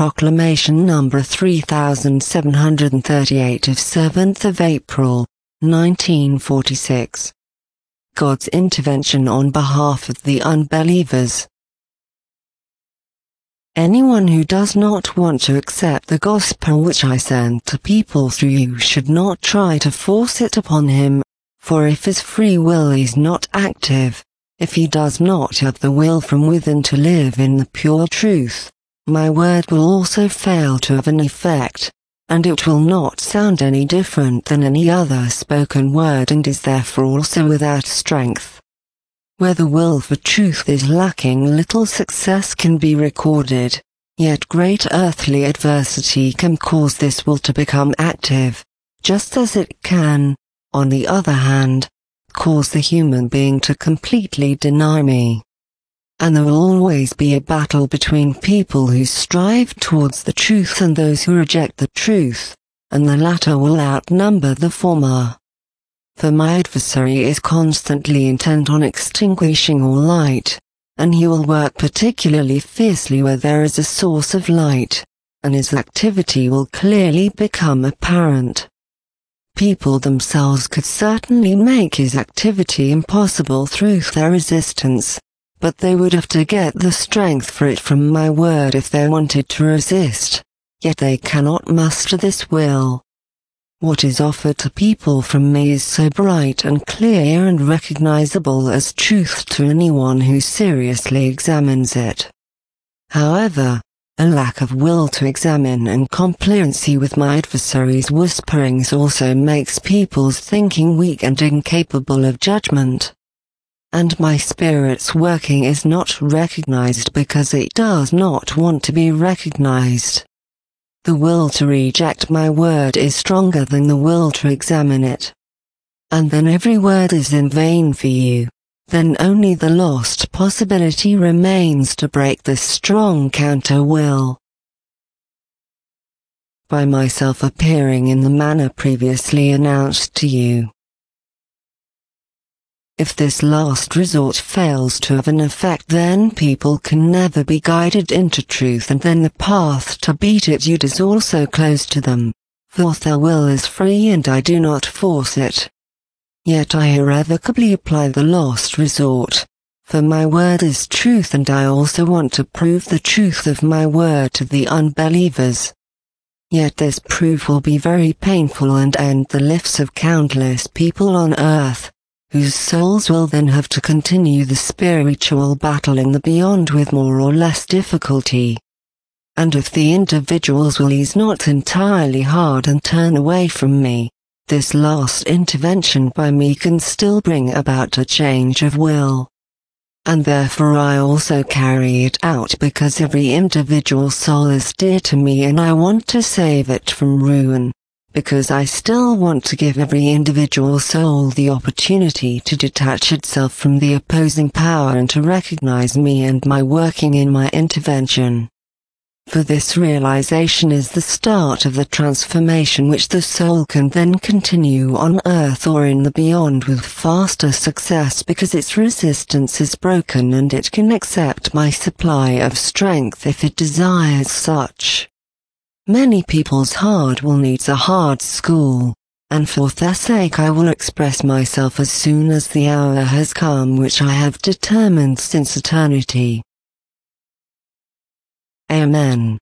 Proclamation number 3738 of 7th of April, 1946. God's intervention on behalf of the unbelievers. Anyone who does not want to accept the gospel which I send to people through you should not try to force it upon him, for if his free will is not active, if he does not have the will from within to live in the pure truth, my word will also fail to have an effect, and it will not sound any different than any other spoken word and is therefore also without strength. Where the will for truth is lacking, little success can be recorded, yet great earthly adversity can cause this will to become active, just as it can, on the other hand, cause the human being to completely deny me. And there will always be a battle between people who strive towards the truth and those who reject the truth, and the latter will outnumber the former. For my adversary is constantly intent on extinguishing all light, and he will work particularly fiercely where there is a source of light, and his activity will clearly become apparent. People themselves could certainly make his activity impossible through their resistance, but they would have to get the strength for it from my word if they wanted to resist, yet they cannot muster this will. What is offered to people from me is so bright and clear and recognizable as truth to anyone who seriously examines it. However, a lack of will to examine and compliancy with my adversary's whisperings also makes people's thinking weak and incapable of judgment. And my spirit's working is not recognized because it does not want to be recognized. The will to reject my word is stronger than the will to examine it. And then every word is in vain for you, then only the lost possibility remains to break this strong counter-will. By myself appearing in the manner previously announced to you. If this last resort fails to have an effect, then people can never be guided into truth, and then the path to beat it is also closed to them, for their will is free and I do not force it. Yet I irrevocably apply the last resort, for my word is truth and I also want to prove the truth of my word to the unbelievers. Yet this proof will be very painful and end the lives of countless people on earth, whose souls will then have to continue the spiritual battle in the beyond with more or less difficulty. And if the individual's will is not entirely hard and turn away from me, this last intervention by me can still bring about a change of will. And therefore I also carry it out because every individual soul is dear to me and I want to save it from ruin. Because I still want to give every individual soul the opportunity to detach itself from the opposing power and to recognize me and my working in my intervention. For this realization is the start of the transformation which the soul can then continue on earth or in the beyond with faster success because its resistance is broken and it can accept my supply of strength if it desires such. Many people's hard will needs a hard school, and for their sake I will express myself as soon as the hour has come which I have determined since eternity. Amen.